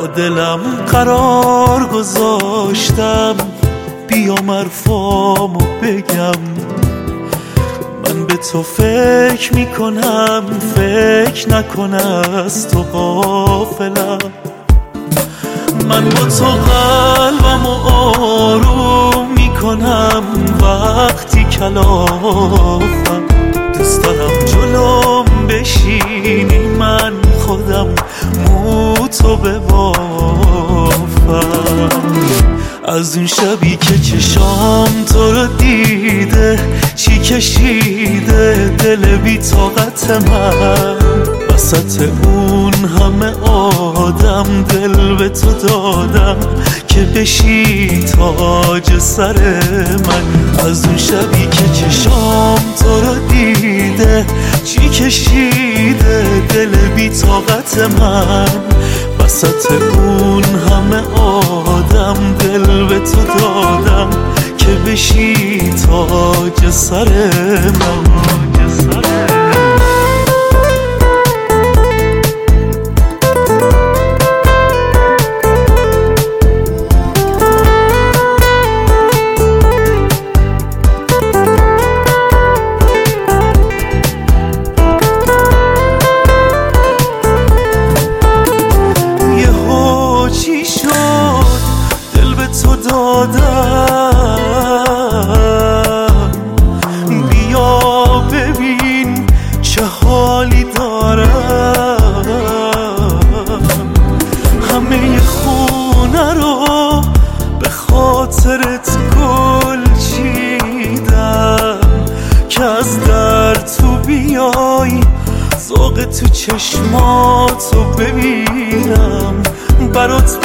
دلم قرار گذاشتم بیام حرفامو بگم. من به تو فکر میکنم، فکر نکن از تو غافلم. من با تو قلبمو آروم میکنم وقتی کلافم. دوست دارم جلوم بشینی، من خودم مو تو ببافم. از اون شبی که چشام تو رو دیده، چی کشیده دل بی طاقت من. وسط اون همه آدم دل به تو دادم که بشی تاج سر من. از اون شبی که چشام تو رو دیده، چی کشیده دل بی طاقت من. وسط اون همه آدم دل به تو دادم که بشی تاج سر من. بیا ببین چه حالی دارم. همه خونه رو به خاطرت گل چیدم که از در تو بیای ذوق تو چشماتو ببینم، برات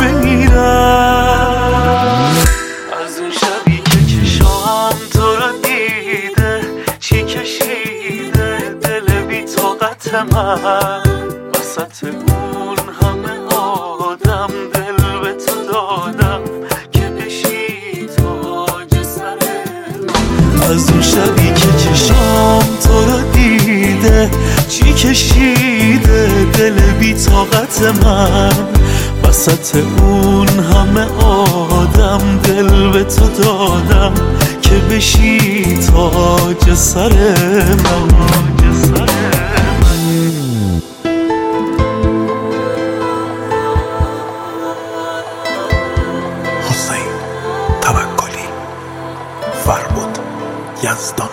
بمیرم. از اون شبی که چشام تو رو دیده، چی کشیده دل بی طاقت من. وسط اون همه آدم دل به تو دادم که بشی تاج سر من. از اون شبی که چشام تو رو دیده، چی کشیده دل بی طاقت من. وسط اون همه آدم دل به تو دادم که بشی تاج سر من. حسین توکلی، فربود یزدان.